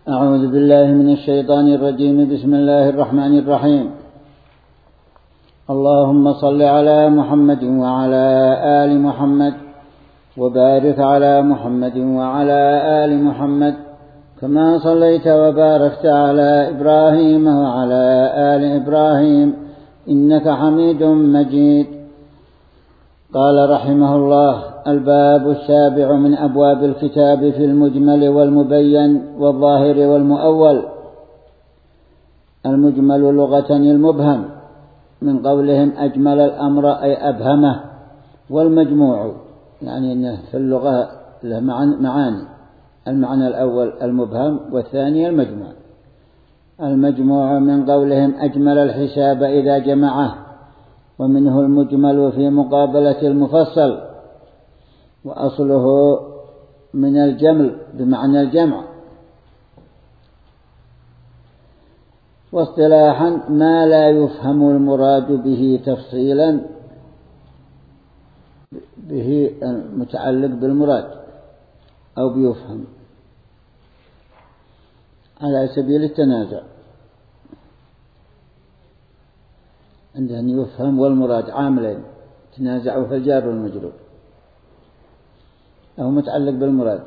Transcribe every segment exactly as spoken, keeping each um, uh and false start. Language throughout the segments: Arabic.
أعوذ بالله من الشيطان الرجيم. بسم الله الرحمن الرحيم. اللهم صل على محمد وعلى آل محمد وبارك على محمد وعلى آل محمد كما صليت وباركت على إبراهيم وعلى آل إبراهيم إنك حميد مجيد. قال رحمه الله: الباب السابع من أبواب الكتاب في المجمل والمبين والظاهر والمؤول. المجمل لغة المبهم، من قولهم أجمل الأمر أي أبهمه، والمجموع يعني أنه في اللغة له معاني. المعنى الأول المبهم والثاني المجموع. المجموع من قولهم أجمل الحساب إذا جمعه، ومنه المجمل في مقابلة المفصل، وأصله من الجمل بمعنى الجمع. واصطلاحا ما لا يفهم المراد به تفصيلا، به متعلق بالمراد أو بيفهم على سبيل التنازع، عند أن يفهم والمراد عاملين تنازعوا في الجار والمجرور، أو متعلق بالمراد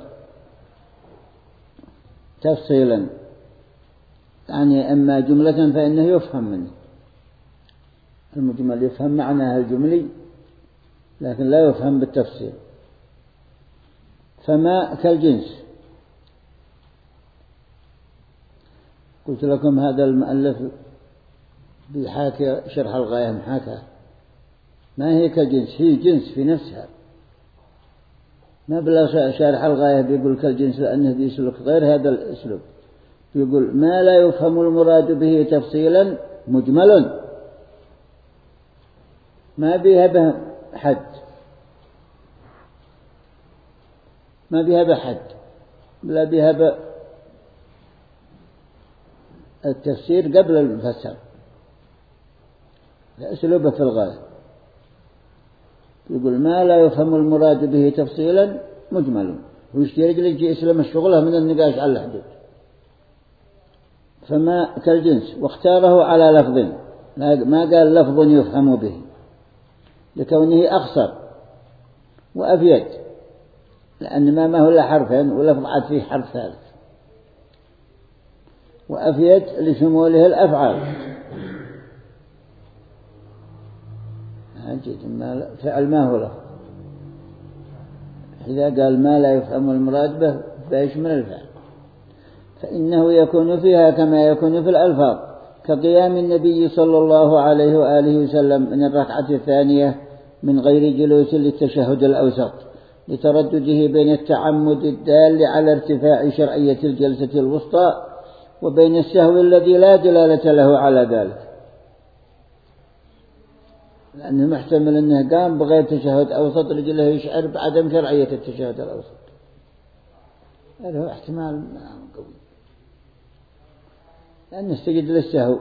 تفصيلا، يعني أما جملة فإنه يفهم منه. المجمل يفهم معناها الجملي لكن لا يفهم بالتفصيل. فما كالجنس. قلت لكم هذا المؤلف بحاكي شرح الغاية محاكاة، ما هي كالجنس، هي جنس في نفسها، ما بلا شارح الغاية بيقول كالجنس لأنه بيسلك غير هذا الأسلوب. يقول ما لا يفهم المراد به تفصيلا مجمل، ما بيها بحد، ما بيها بحد، بلا بيها التفسير قبل المفسر، أسلوبه في الغاية. يقول ما لا يفهم المراد به تفصيلا مجمل، ويشتري يجي يسلم الشغلة من النقاش على الحدود. فما كالجنس، واختاره على لفظ، ما قال لفظ يفهم به لكونه أخصر وأفيد، لأن ما ما هو إلا حرفين ولفظ عاد فيه حرف ثالث، وأفيد لشموله الأفعال. فعل ما هو له، إذا قال ما لا يفهم المراد به فيشمل الفعل، فإنه يكون فيها كما يكون في الألفاظ، كقيام النبي صلى الله عليه وآله وسلم من الركعة الثانية من غير جلوس للتشهد الأوسط، لتردده بين التعمد الدال على ارتفاع شرعية الجلسة الوسطى وبين السهو الذي لا دلالة له على ذلك، لأنه محتمل أنه قام بغير تشهد أوسط رجله يشعر بعدم شرعية التشهد الأوسط، هذا هو احتمال قوي، لأنه استجد للسهو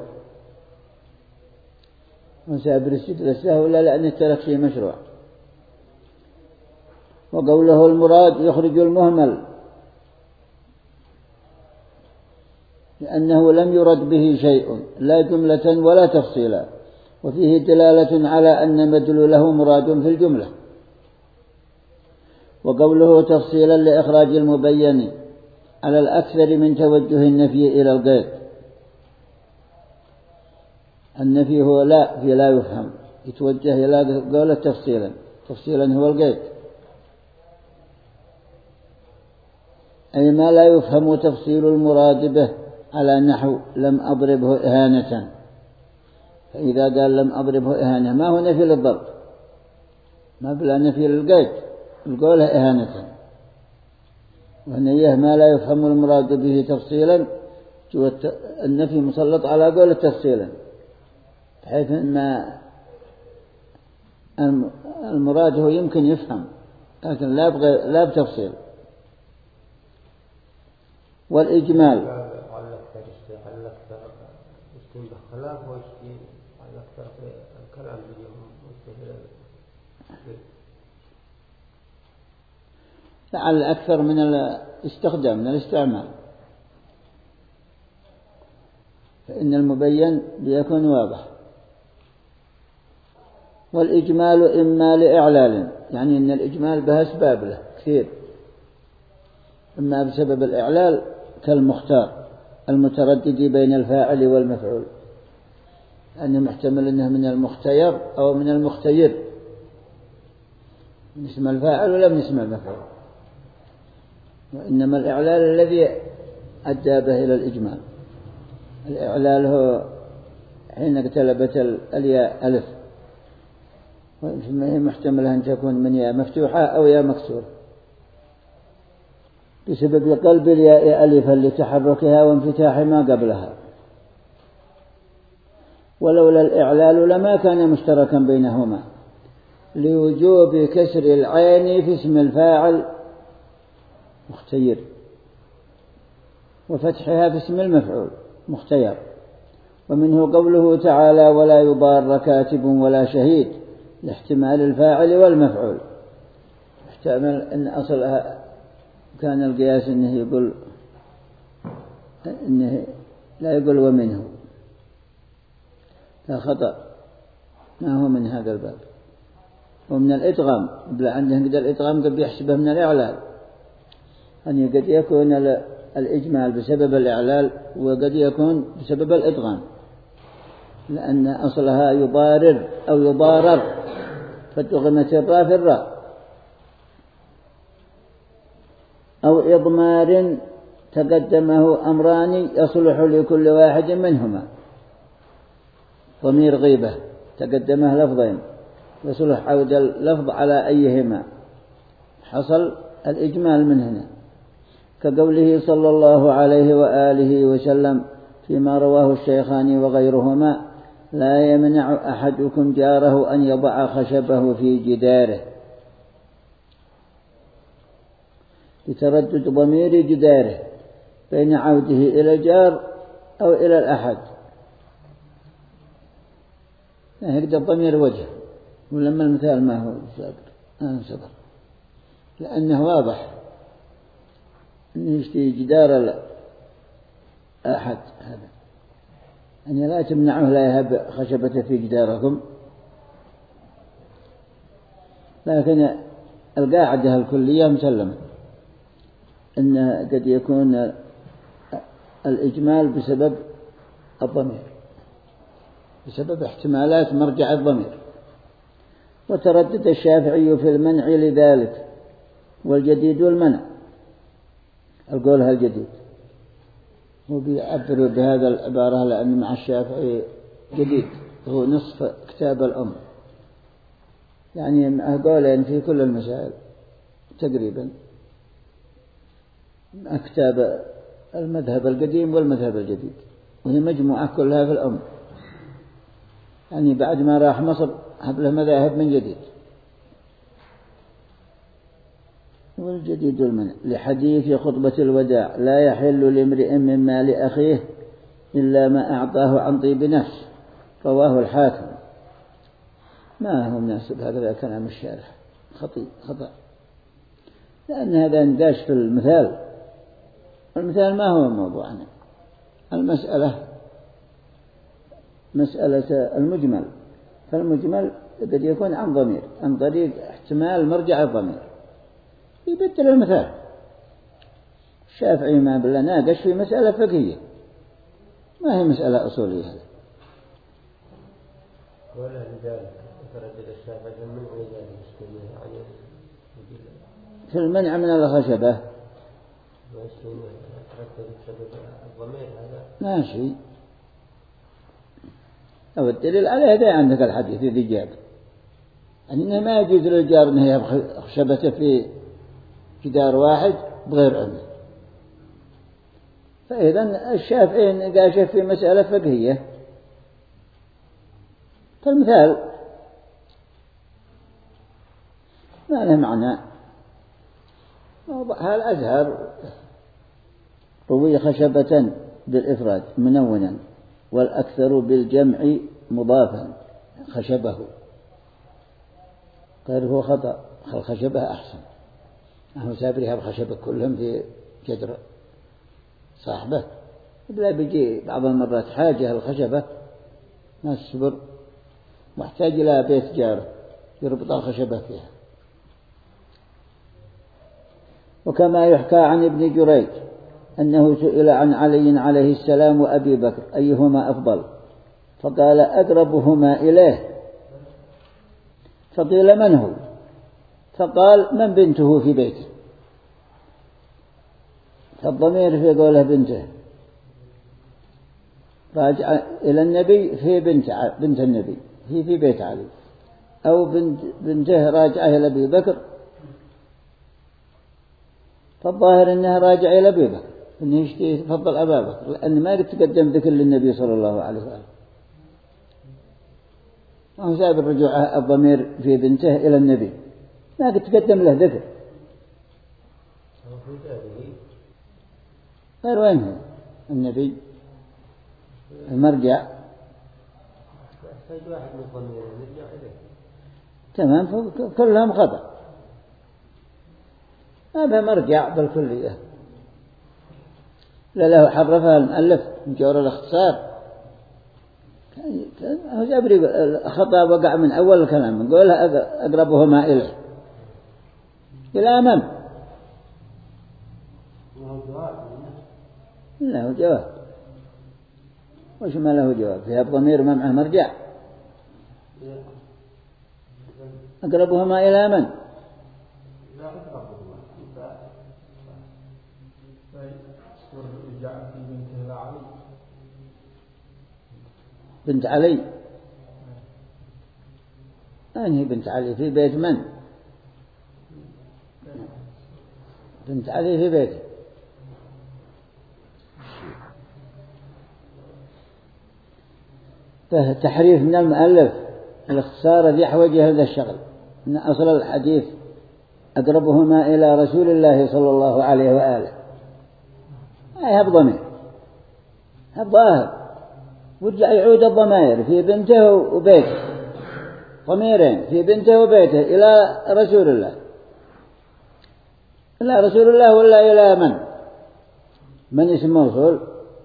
وسابر السجد للسهو لا لأن الترك شيء مشروع. وقوله المراد يخرج المهمل، لأنه لم يرد به شيء لا جملة ولا تفصيلا، وفيه دلالة على أن مدلوله مراد في الجملة. وقوله تفصيلا لإخراج المبين على الأكثر من توجه النفي إلى القيد. النفي هو لا في لا يفهم، يتوجه إلى قوله تفصيلا، تفصيلا هو القيد، أي ما لا يفهم تفصيل المراد به على نحو لم أضربه إهانة. فإذا قال لم أضربه إهانة ما هو نفي للضرب، ما بلا نفي للقيد، القوله إهانة. وهنيه ما لا يفهم المراد به تفصيلا، النفي مسلط على قوله تفصيلا، بحيث أن المراد هو يمكن يفهم لكن لا بغير لا بتفصيل. والإجمال لعل أكثر من الاستخدام من الاستعمال، فإن المبين بيكون واضح. والإجمال إما لإعلال، يعني أن الإجمال بها أسباب له كثير، إما بسبب الإعلال كالمختار المتردد بين الفاعل والمفعول، أنه محتمل أنه من المختير أو من المختير، من اسم الفاعل ولا من اسم المفعول. وإنما الإعلال الذي أدى به إلى الإجمال. الإعلال هو حين اقتلبت الياء ألف، وهي محتملة أن تكون من ياء مفتوحة أو ياء مكسورة بسبب قلب الياء ألفا لتحركها وانفتاح ما قبلها. ولولا الإعلال لما كان مشتركا بينهما لوجوب كسر العين في اسم الفاعل مختير، وفتحها في اسم المفعول مختير. ومنه قوله تعالى ولا يضار كاتب ولا شهيد لاحتمال الفاعل والمفعول. احتمل أن أصلها كان القياس أنه يقول أنه لا يقول ومنه، لا خطأ، ما هو من هذا الباب. ومن الإدغام بلا عنده قد الإدغام قد يحسبه من الإعلال، أن قد يكون الإجمال بسبب الإعلال وقد يكون بسبب الإدغام، لأن أصلها يضارر أو يضارر فتغمت الراء في الراء، أو إضمار تقدمه أمران يصلح لكل واحد منهما، ضمير غيبة تقدمه لفظين يصلح عود اللفظ على أيهما، حصل الإجمال من هنا، كقوله صلى الله عليه وآله وسلم فيما رواه الشيخان وغيرهما لا يمنع أحدكم جاره أن يضع خشبه في جداره، لتردد ضمير جداره بين عوده إلى الجار أو إلى الأحد. هكذا الضمير وجه، ولما المثال ما هو صدر، لأنه واضح أن يشتري جدار الأحد هذا، أن لا تمنعه لا يهب خشبة في جداركم. لكن القاعدة الكلية مسلمة أن قد يكون الإجمال بسبب الضمير، بسبب احتمالات مرجع الضمير. وتردد الشافعي في المنع لذلك، والجديد المنع، القولها الجديد، وبيعبر بهذا العبارة لأن مع الشافعي جديد هو نصف كتاب الأم، يعني معه قولين في كل المسائل تقريبا، مع كتاب المذهب القديم والمذهب الجديد، وهي مجموعة كلها في الأم، يعني بعد ما راح مصر هب له مذاهب من جديد. والجديد المنع لحديث خطبة الوداع لا يحل لامرئ من مال أخيه إلا ما أعطاه عن طيب نفس، رواه الحاكم. ما هو مناسب هذا كلام الشارح، خطي خطأ، لأن هذا نداش في المثال، المثال ما هو موضوعنا، المسألة مسألة المجمل، فالمجمل قد يكون عن ضمير عن طريق احتمال مرجع الضمير يبدل المثال. الشافعي ما بالله ناقش في مسألة فقهية، ما هي مسألة أصولية هذا. ولا لذلك تردد الشافعي في المنع لذلك يعني في المنع من الخشبة الضمير هذا ماشي، أو الدليل على هذا عندك الحديث الذي جاب أنه ما يجوز للجار أنه يبقى خشبته في جدار واحد بغير علم. فإذا الشافعي نقاش في مسألة فقهية، فالمثال ما له معنى. موضوعها الأزهر روي خشبة بالإفراد منونا والأكثر بالجمع مضافا خشبه، قال هو خطأ، الخشبة أحسن، أهو سابرها بخشبة كلهم في جدر صاحبه لا بيجي بعض المرات حاجة الخشبة ما تصبر، محتاج إلى بيت جاره يربط الخشبة فيها. وكما يحكى عن ابن جريج أنه سئل عن علي عليه السلام وأبي بكر أيهما أفضل، فقال أقربهما إليه، فقيل من هو؟ فقال من بنته في بيته، فالضمير في قوله بنته راجع إلى النبي في بنت بنت النبي هي في بيت علي، أو بنت بنته راجعة إلى أبي بكر، فالظاهر أنها راجعة إلى أبي بكر، أنه يشتي يفضل أبا بكر، لأن ما يتقدم ذكر للنبي صلى الله عليه وسلم، وهو ساب الرجوع الضمير في بنته إلى النبي، ما يتقدم له ذكر. غير وين هو النبي المرجع؟ تمام، كلهم خطأ، هذا مرجع بالكلية. لا له حرفها المؤلف من جور الاختصار، هو جابري الخطأ وقع من أول الكلام، نقولها أقربهما إليه إلى من؟ له جواب، وش ما له جواب فيها الضمير ما معه مرجع. أقربهما إلى من؟ بنت علي. أنهي بنت علي في بيت من؟ بنت علي في بيته. تحريف من المؤلف الاختصار الذي يحوج هذا الشغل، أن أصل الحديث أقربهما إلى رسول الله صلى الله عليه وآله، هاي هبضمير هبظاهر، ورجع يعود الضمائر في بنته وبيته، ضميرين في بنته وبيته إلى رسول الله، إلى رسول الله ولا إلى من؟ من اسم موصول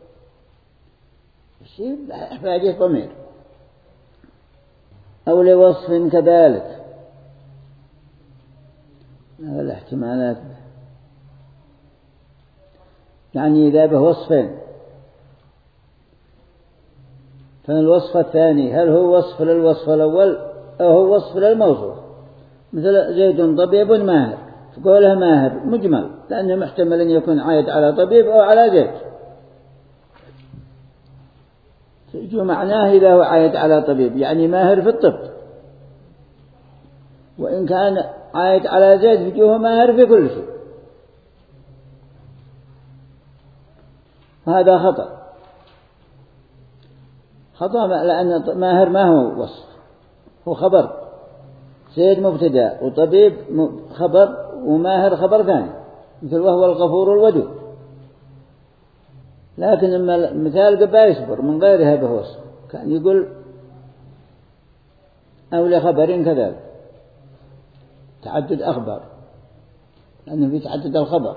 الشيء حاجة ضمير. أو لوصف كذلك، هذا الاحتمالات يعني إذا به وصفين، فالوصف الثاني هل هو وصف للوصف الأول أو هو وصف للموصوف، مثل زيد طبيب ماهر، فقولها ماهر مجمل لأنه محتمل أن يكون عايد على طبيب أو على زيد، جو معناه إذا هو عايد على طبيب يعني ماهر في الطب، وإن كان عايد على زيد فجوه ماهر في كل شيء، وهذا خطأ خطأ لأن ماهر ما هو وصف، هو خبر، زيد مبتدأ وطبيب خبر وماهر خبر ثاني، مثل وهو الغفور الودود، لكن لما مثال قبا يصبر من غيرها بوصف كان يقول أو لخبرين كذلك، تعدد أخبار لأنه في تعدد الخبر.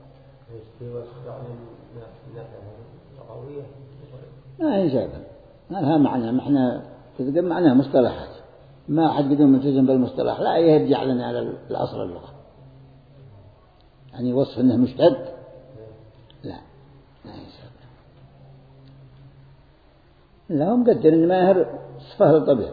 ما هي شابه، ما لها معنى، ما احنا تذكر معناها مصطلحات، ما حد قدوم ملتزم بالمصطلح، لا يرجع لنا على الأصل اللغة، يعني وصف أنه مشتد لا ما هي شابه. لا هم قدر إن ماهر صفه الطبيب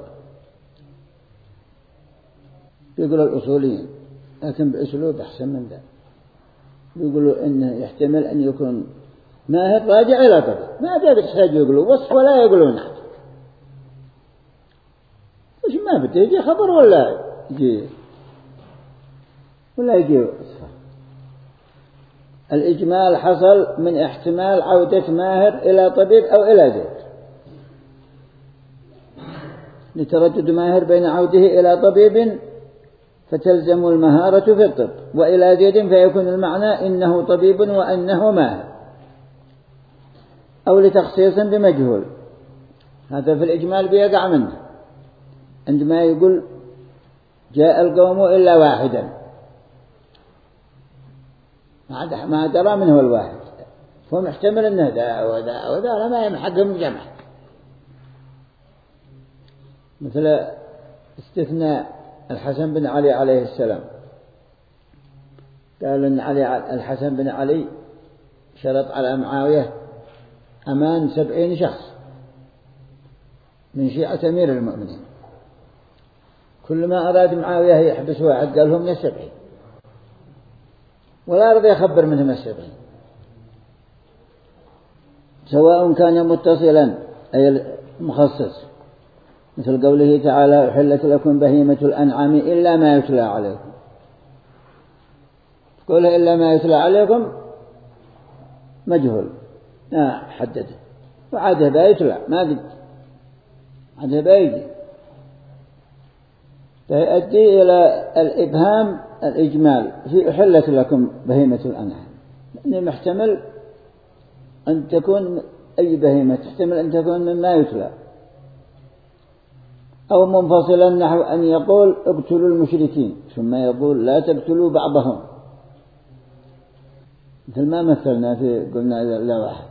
يقولوا الأصوليين، لكن بأسلوب أحسن من ذا، يقولوا إنه يحتمل أن يكون ماهر راجع إلى طبيب، ما بده يحتاج يقولوا وصف ولا يقولوا نحو، وش ما بده يجي خبر ولا يجي ولا يجي وصفه. الإجمال حصل من احتمال عودة ماهر إلى طبيب أو إلى زيد، لتردد ماهر بين عوده إلى طبيب فتلزم المهارة في الطب، وإلى زيد فيكون المعنى إنه طبيب وأنه ماهر، أو لتخصيص بمجهول، هذا في الإجمال بيقع منه عندما يقول جاء القوم إلا واحدا، ما درى من هو الواحد، هو محتمل أنه ذا وذا وذا ما يمحقهم الجمع، مثل استثناء الحسن بن علي عليه السلام. قال أن علي الحسن بن علي شرط على معاوية أمان سبعين شخص من شيعة أمير المؤمنين، كل ما أراد معاوية يحبس واحد قال هم من السبعين، ولا رضي يخبر منهم السبعين، سواء كان متصلا أي المخصص، مثل قوله تعالى أحلت لكم بهيمة الأنعام إلا ما يتلى عليكم. قوله إلا ما يتلى عليكم مجهول ما حدد، وعاده بيتلى ما قد عاده بيجي، فيؤدي إلى الإبهام الإجمال في أحلت لكم بهيمة الأنعام، لأنه محتمل أن تكون أي بهيمة، تحتمل أن تكون مما يتلى، أو منفصلا نحو أن يقول اقتلوا المشركين ثم يقول لا تقتلوا بعضهم، مثل ما مثلنا في قلنا إذا لا واحد.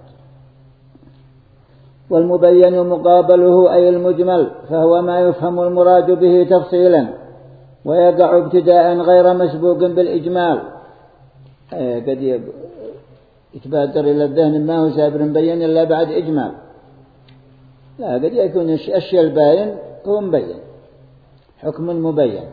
والمبين مقابله أي المجمل، فهو ما يفهم المراد به تفصيلا ويقع ابتداء غير مسبوق بالإجمال. قد يتبادر إلى الذهن ما هو سابر مبين إلا بعد إجمال، لا قد يكون الشيء الباين هو مبين، حكم مبين،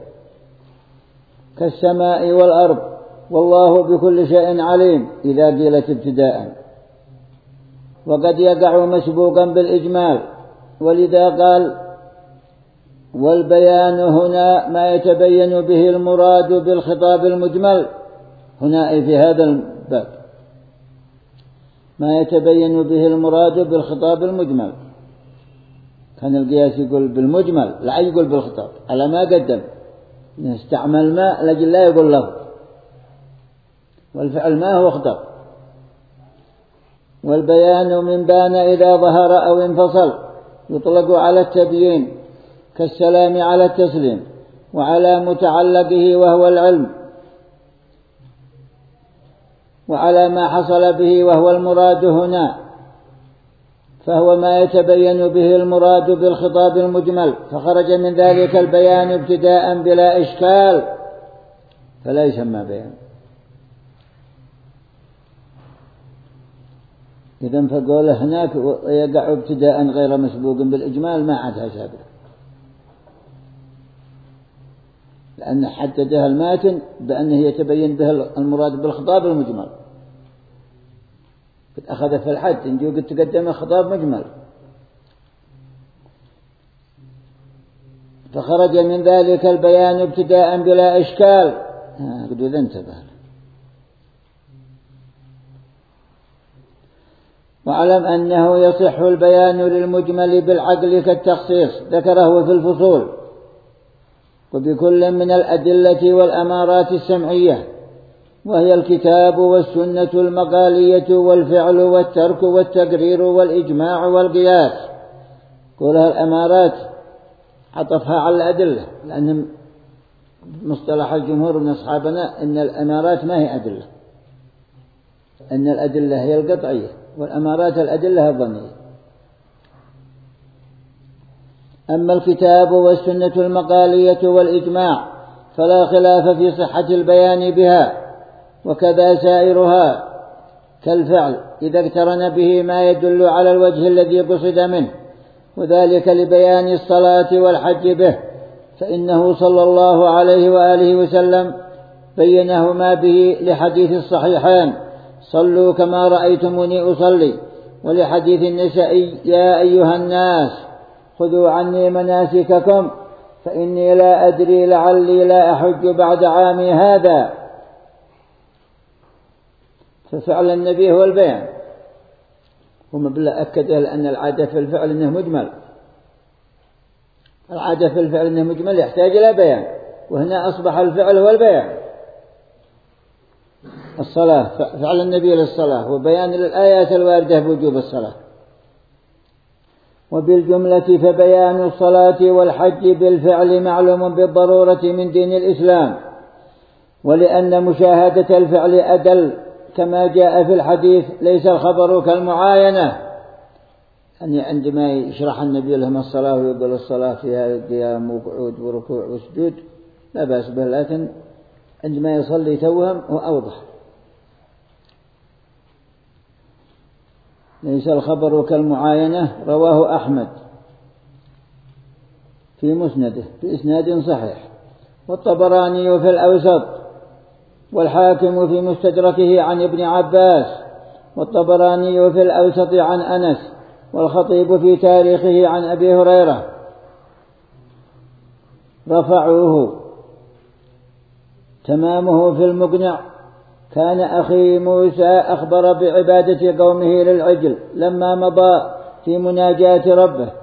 كالسماء والأرض والله بكل شيء عليم إذا قيلت ابتداء، وقد يقع مسبوقا بالإجمال، ولذا قال والبيان هنا ما يتبين به المراد بالخطاب المجمل، هنا أي في هذا الباب ما يتبين به المراد بالخطاب المجمل. كان القياس يقول بالمجمل لا يقول بالخطاب، على ما قدم نستعمل ما لجل لا يقول له، والفعل ما هو خطاب. والبيان من بان إذا ظهر أو انفصل يطلق على التبيين، كالسلام على التسليم، وعلى متعلقه وهو العلم، وعلى ما حصل به وهو المراد هنا، فهو ما يتبين به المراد بالخطاب المجمل، فخرج من ذلك البيان ابتداء بلا إشكال فلا يسمى بيان. إذن فقول هناك يقع ابتداء غير مسبوق بالإجمال ما عادها سابق، لأن حددها الماتن بأنه يتبين به المراد بالخطاب المجمل، قد أخذ في الحد إن قد تقدم خطاب مجمل، فخرج من ذلك البيان ابتداء بلا إشكال. قد إذا انتبه. واعلم أنه يصح البيان للمجمل بالعقل كالتخصيص، ذكره في الفصول، وبكل من الأدلة والأمارات السمعية، وهي الكتاب والسنة المقالية والفعل والترك والتقرير والإجماع والقياس. كلها الأمارات عطفها على الأدلة، لأن مصطلح الجمهور من أصحابنا أن الأمارات ما هي أدلة، أن الأدلة هي القطعية والأمارات الأدلة الظنية. أما الكتاب والسنة المقالية والإجماع فلا خلاف في صحة البيان بها، وكذا سائرها كالفعل إذا اقترن به ما يدل على الوجه الذي قصد منه، وذلك لبيان الصلاة والحج به، فإنه صلى الله عليه وآله وسلم بينهما به لحديث الصحيحين صلوا كما رأيتموني أصلي، ولحديث النسائي يا أيها الناس خذوا عني مناسككم فإني لا أدري لعلي لا أحج بعد عامي هذا. ففعل النبي هو البيان، هم بالله أكد أن العادة في الفعل أنه مجمل، العادة في الفعل أنه مجمل يحتاج إلى بيان، وهنا أصبح الفعل هو البيان. الصلاة فعل النبي للصلاة وبيان للآيات الواردة بوجوب الصلاة. وبالجملة فبيان الصلاة والحج بالفعل معلوم بالضرورة من دين الإسلام، ولأن مشاهدة الفعل أدل كما جاء في الحديث ليس الخبر كالمعاينة، يعني عندما يشرح النبي لهم الصلاة ويقول الصلاة فيها قيام وقعود وركوع وسجود لا بأس به، لكن عندما يصلي توهم هو أوضح. ليس الخبر كالمعاينة رواه أحمد في مسنده بإسناد صحيح، والطبراني في الأوسط، والحاكم في مستدركه عن ابن عباس، والطبراني في الأوسط عن أنس، والخطيب في تاريخه عن أبي هريرة رفعوه. تمامه في المقنع: كان أخي موسى أخبر بعبادة قومه للعجل لما مضى في مناجاة ربه،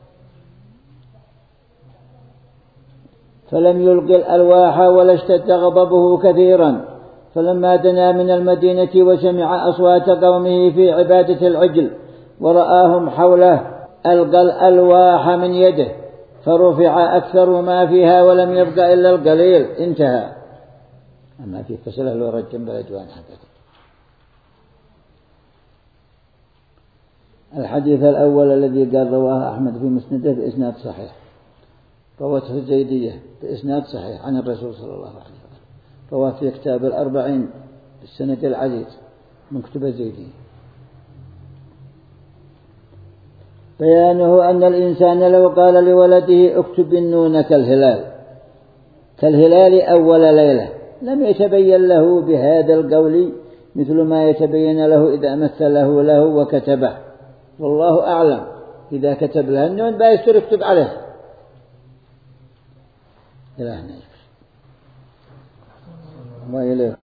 فلم يلقي الألواح ولا اشتد غضبه كثيرا، فلما دنا من المدينة وسمع أصوات قومه في عبادة العجل ورآهم حوله ألقى الألواح من يده فرفع أكثر ما فيها ولم يبقى إلا القليل. انتهى. أما في فسله لو رجم بالأجوان حقا. الحديث الأول الذي قال رواه أحمد في مسنده بإسناد صحيح، روته الزيدية بإسناد صحيح عن الرسول صلى الله عليه وسلم، رواه في كتاب الأربعين بالسند العزيز من كتب الزيدية. بيانه أن الإنسان لو قال لولده اكتب النون كالهلال كالهلال أول ليلة لم يتبين له بهذا القول مثل ما يتبين له إذا مثله له وكتبه، والله أعلم. إذا كتب له النون بايستر اكتب عليه. إلهنا وإليه.